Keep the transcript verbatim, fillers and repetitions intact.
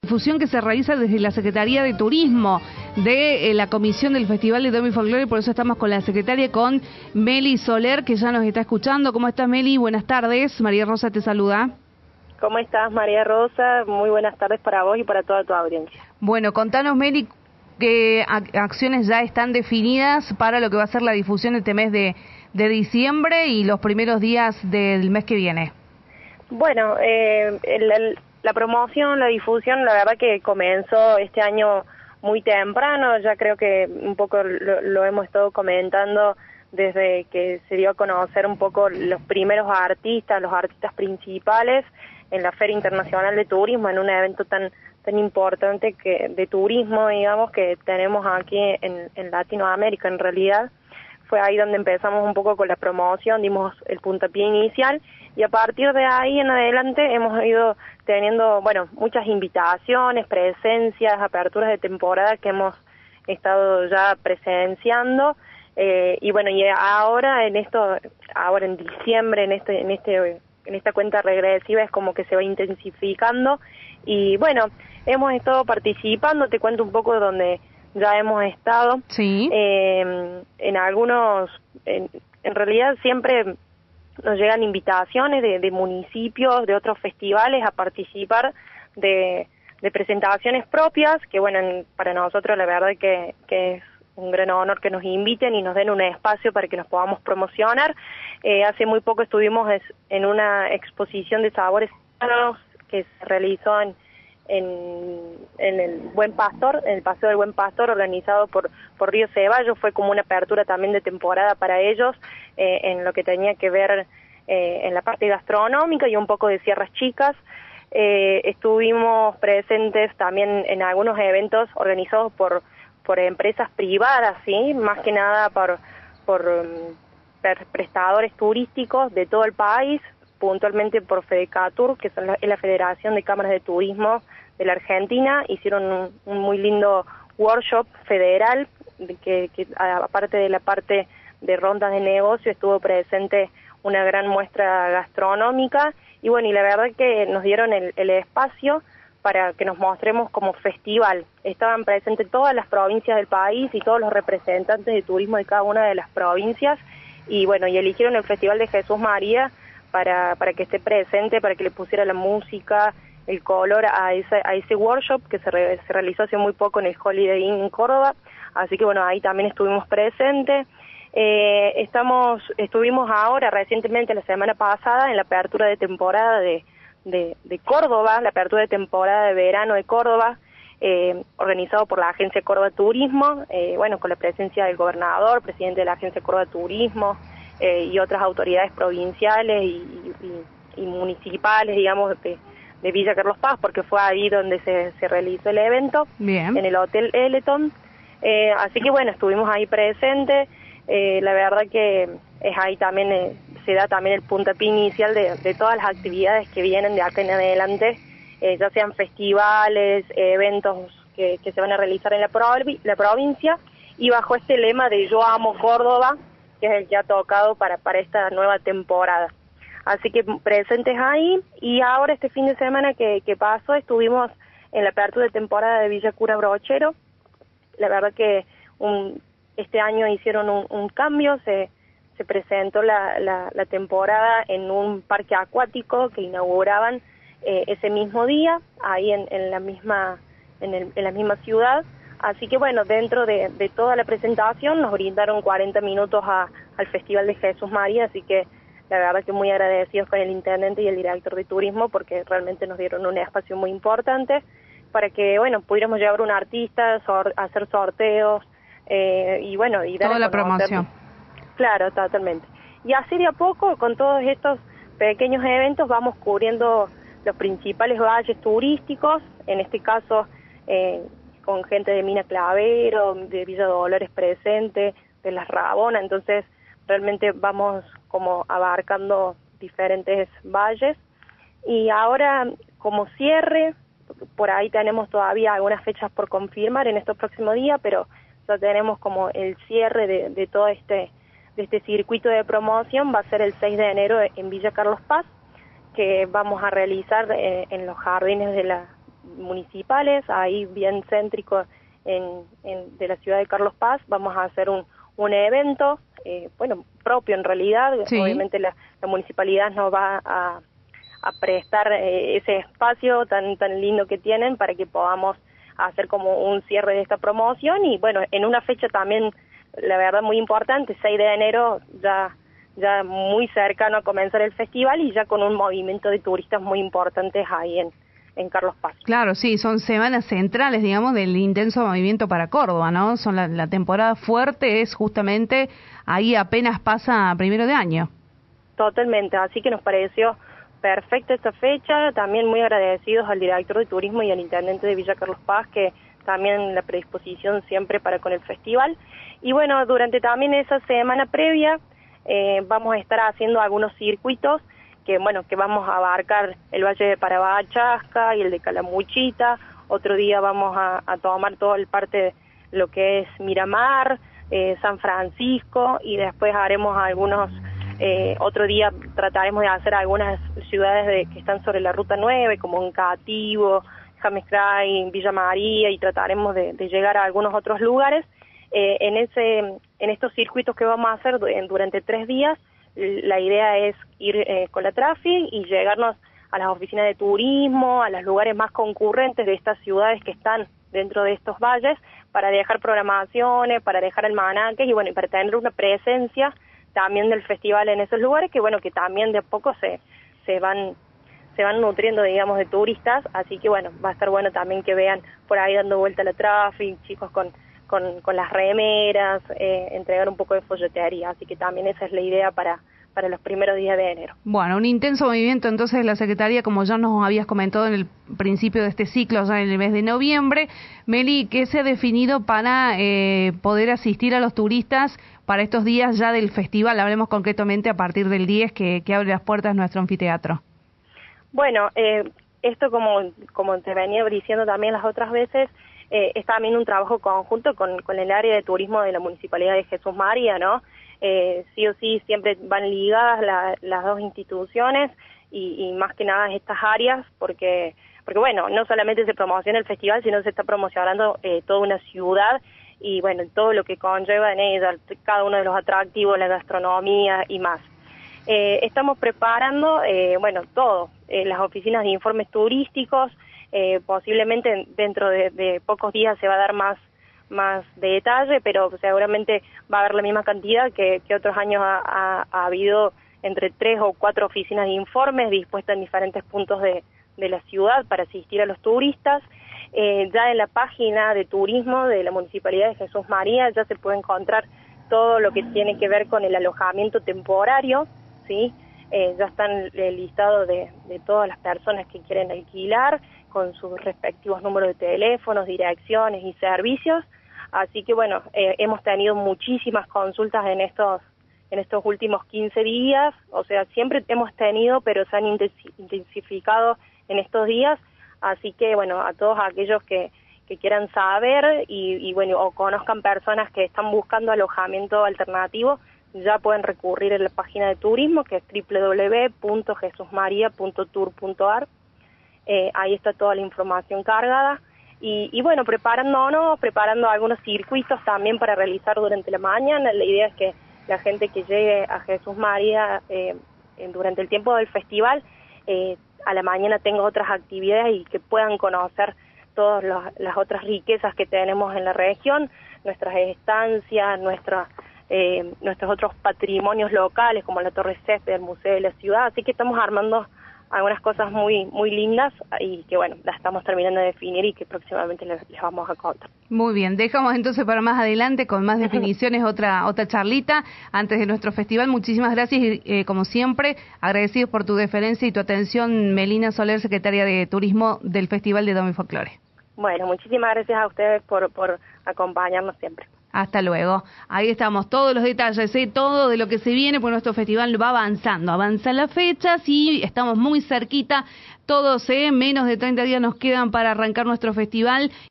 difusión que se realiza desde la Secretaría de Turismo de eh, la Comisión del Festival de Tommy Folklore, y por eso estamos con la secretaria, con Meli Soler, que ya nos está escuchando. ¿Cómo estás, Meli? Buenas tardes. María Rosa te saluda. ¿Cómo estás, María Rosa? Muy buenas tardes para vos y para toda tu audiencia. Bueno, contanos, Meli, qué acciones ya están definidas para lo que va a ser la difusión este mes de, de diciembre y los primeros días del mes que viene. Bueno, eh, el, el, la promoción, la difusión, la verdad que comenzó este año muy temprano. Ya creo que un poco lo, lo hemos estado comentando desde que se dio a conocer un poco los primeros artistas, los artistas principales en la Feria Internacional de Turismo, en un evento tan tan importante que de turismo, digamos, que tenemos aquí en, en Latinoamérica. En realidad fue ahí donde empezamos un poco con la promoción, dimos el puntapié inicial, y a partir de ahí en adelante hemos ido teniendo, bueno, muchas invitaciones, presencias, aperturas de temporada que hemos estado ya presenciando, eh, y bueno, y ahora en esto, ahora en diciembre, en este, en este en esta cuenta regresiva es como que se va intensificando, y bueno, hemos estado participando. Te cuento un poco de donde ya hemos estado. Sí. Eh, en algunos, en, en realidad siempre nos llegan invitaciones de, de municipios, de otros festivales a participar de, de presentaciones propias, que bueno, en, para nosotros la verdad que, que es un gran honor que nos inviten y nos den un espacio para que nos podamos promocionar. Eh, hace muy poco estuvimos en una exposición de sabores que se realizó en, en, en el Buen Pastor, en el Paseo del Buen Pastor, organizado por, por Río Ceballos. Fue como una apertura también de temporada para ellos, eh, en lo que tenía que ver eh, en la parte gastronómica y un poco de Sierras Chicas. Eh, estuvimos presentes también en algunos eventos organizados por por empresas privadas, sí, más que nada por por um, prestadores turísticos de todo el país, puntualmente por Fedecatur, que es la, es la Federación de Cámaras de Turismo de la Argentina. Hicieron un, un muy lindo workshop federal, que, que aparte de la parte de rondas de negocio, estuvo presente una gran muestra gastronómica, y bueno, y la verdad que nos dieron el, el espacio para que nos mostremos como festival. Estaban presentes todas las provincias del país y todos los representantes de turismo de cada una de las provincias, y bueno, y eligieron el Festival de Jesús María para para que esté presente, para que le pusiera la música, el color a ese, a ese workshop que se, re, se realizó hace muy poco en el Holiday Inn en Córdoba. Así que bueno, ahí también estuvimos presentes. Eh, estamos, estuvimos ahora recientemente, la semana pasada, en la apertura de temporada de De, de Córdoba, la apertura de temporada de verano de Córdoba, eh, organizado por la Agencia Córdoba Turismo, eh, bueno, con la presencia del gobernador, presidente de la Agencia Córdoba Turismo, eh, y otras autoridades provinciales y, y, y municipales, digamos, de, de Villa Carlos Paz, porque fue ahí donde se, se realizó el evento. Bien. En el Hotel Eleton. Eh, así que bueno, estuvimos ahí presentes. Eh, la verdad que es ahí también, eh, se da también el puntapié inicial de, de todas las actividades que vienen de acá en adelante, eh, ya sean festivales, eh, eventos que, que se van a realizar en la, provi la provincia, y bajo este lema de Yo Amo Córdoba, que es el que ha tocado para, para esta nueva temporada. Así que presentes ahí. Y ahora este fin de semana que, que pasó, estuvimos en la apertura de temporada de Villa Cura Brochero. La verdad que un Este año hicieron un, un cambio, se, se presentó la, la, la temporada en un parque acuático que inauguraban eh, ese mismo día, ahí en, en la misma en, el, en la misma ciudad. Así que bueno, dentro de, de toda la presentación nos brindaron cuarenta minutos a, al Festival de Jesús María, así que la verdad que muy agradecidos con el intendente y el director de turismo, porque realmente nos dieron un espacio muy importante para que, bueno, pudiéramos llevar un artista, sor, hacer sorteos, Eh, y bueno, y dar toda la promoción. Claro, totalmente. Y así de a poco, con todos estos pequeños eventos, vamos cubriendo los principales valles turísticos, en este caso eh, con gente de Mina Clavero, de Villa Dolores presente, de Las Rabona. Entonces realmente vamos como abarcando diferentes valles. Y ahora, como cierre, por ahí tenemos todavía algunas fechas por confirmar en estos próximos días, pero ya tenemos como el cierre de, de todo este de este circuito de promoción. Va a ser el seis de enero en Villa Carlos Paz, que vamos a realizar eh, en los jardines de la municipales, ahí bien céntrico en, en, de la ciudad de Carlos Paz. Vamos a hacer un, un evento, eh, bueno, propio en realidad. Sí. Obviamente la, la municipalidad nos va a, a prestar eh, ese espacio tan, tan lindo que tienen para que podamos hacer como un cierre de esta promoción y bueno, en una fecha también, la verdad, muy importante, seis de enero, ya ya muy cercano a comenzar el festival y ya con un movimiento de turistas muy importantes ahí en, en Carlos Paz. Claro, sí, son semanas centrales, digamos, del intenso movimiento para Córdoba, ¿no? Son la, la temporada fuerte es justamente ahí apenas pasa primero de año. Totalmente, así que nos pareció perfecta esta fecha, también muy agradecidos al director de turismo y al intendente de Villa Carlos Paz, que también la predisposición siempre para con el festival. Y bueno, durante también esa semana previa, Eh, vamos a estar haciendo algunos circuitos que bueno que vamos a abarcar el Valle de Parabachasca y el de Calamuchita. Otro día vamos a, a tomar todo el parte de lo que es Miramar, eh, San Francisco y después haremos algunos, eh, otro día trataremos de hacer algunas ciudades de, que están sobre la Ruta nueve como Encativo, James Cray, Villa María y trataremos de, de llegar a algunos otros lugares. Eh, en ese en estos circuitos que vamos a hacer durante tres días, la idea es ir eh, con la Trafi y llegarnos a las oficinas de turismo, a los lugares más concurrentes de estas ciudades que están dentro de estos valles, para dejar programaciones, para dejar almanaques y bueno, y para tener una presencia también del festival en esos lugares que bueno, que también de a poco se se van se van nutriendo, digamos, de turistas, así que bueno, va a estar bueno también que vean por ahí dando vuelta la Trafi, chicos con Con, con las remeras, eh, entregar un poco de folletería, así que también esa es la idea para, para los primeros días de enero. Bueno, un intenso movimiento entonces de la Secretaría, como ya nos habías comentado en el principio de este ciclo, ya en el mes de noviembre. Meli, ¿qué se ha definido para eh, poder asistir a los turistas para estos días ya del festival? Hablemos concretamente a partir del diez que, que abre las puertas nuestro anfiteatro. Bueno, eh, esto como, como te venía diciendo también las otras veces, Eh, es también un trabajo conjunto con, con el área de turismo de la Municipalidad de Jesús María, ¿no? Eh, sí o sí siempre van ligadas la, las dos instituciones y, y más que nada estas áreas, porque, porque bueno, no solamente se promociona el festival, sino se está promocionando eh, toda una ciudad y bueno, todo lo que conlleva en ella, cada uno de los atractivos, la gastronomía y más. Eh, estamos preparando, eh, bueno, todo, eh, las oficinas de informes turísticos. Eh, posiblemente dentro de, de pocos días se va a dar más más detalle, pero seguramente va a haber la misma cantidad que, que otros años ha, ha, ha habido entre tres o cuatro oficinas de informes dispuestas en diferentes puntos de, de la ciudad para asistir a los turistas. Eh, ya en la página de turismo de la Municipalidad de Jesús María ya se puede encontrar todo lo que tiene que ver con el alojamiento temporario, ¿sí? Eh, ya están el listado de, de todas las personas que quieren alquilar, con sus respectivos números de teléfonos, direcciones y servicios. Así que bueno, eh, hemos tenido muchísimas consultas en estos en estos últimos quince días, o sea, siempre hemos tenido, pero se han intensificado en estos días. Así que bueno, a todos aquellos que, que quieran saber y, y bueno, o conozcan personas que están buscando alojamiento alternativo, ya pueden recurrir a la página de turismo, que es doble u doble u doble u punto jesusmaria punto tour punto a r. Eh, ahí está toda la información cargada y, y bueno, preparándonos, preparando algunos circuitos también para realizar durante la mañana. La idea es que la gente que llegue a Jesús María eh, durante el tiempo del festival, eh, a la mañana tenga otras actividades y que puedan conocer todas los, las otras riquezas que tenemos en la región, nuestras estancias, nuestra, eh, nuestros otros patrimonios locales como la Torre Césped, el Museo de la Ciudad. Así que estamos armando algunas cosas muy muy lindas y que bueno, las estamos terminando de definir y que próximamente les, les vamos a contar. Muy bien, dejamos entonces para más adelante con más definiciones otra otra charlita antes de nuestro festival. Muchísimas gracias y eh, como siempre agradecidos por tu deferencia y tu atención, Melina Soler, secretaria de Turismo del Festival de Domo y Folclore. Bueno, muchísimas gracias a ustedes por, por acompañarnos siempre. Hasta luego. Ahí estamos, todos los detalles, ¿eh? Todo de lo que se viene, pues nuestro festival va avanzando. Avanzan las fechas y estamos muy cerquita. Todos, ¿eh? Menos de treinta días nos quedan para arrancar nuestro festival.